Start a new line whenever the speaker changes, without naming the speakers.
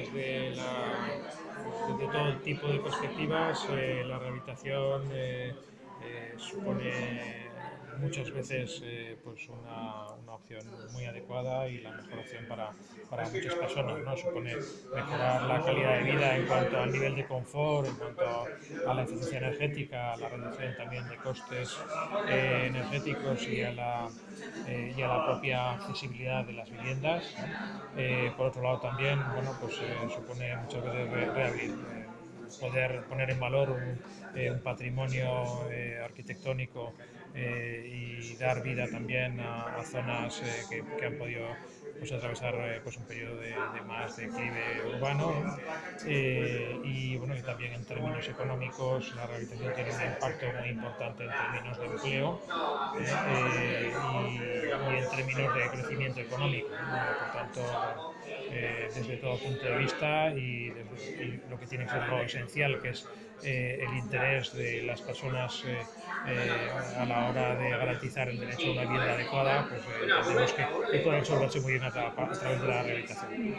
desde todo tipo de perspectivas, la rehabilitación supone muchas veces pues una opción muy adecuada y la mejor opción para muchas personas, ¿no? Supone mejorar la calidad de vida en cuanto al nivel de confort, en cuanto a la eficiencia energética, a la reducción también de costes energéticos y a la propia accesibilidad de las viviendas, ¿no? Por otro lado también, bueno, pues supone muchas veces poder poner en valor un patrimonio arquitectónico y dar vida también a zonas que han podido pues, atravesar pues, un periodo de más declive urbano, ¿no? Y bueno, y también en términos económicos la rehabilitación tiene un impacto muy importante en términos de empleo y en términos de crecimiento económico, ¿no? Por tanto, bueno, desde todo punto de vista y lo que tiene que ser lo esencial, que es el interés de las personas a la hora de garantizar el derecho a una vivienda adecuada, pues entendemos que puede resolverse muy bien a través de la rehabilitación.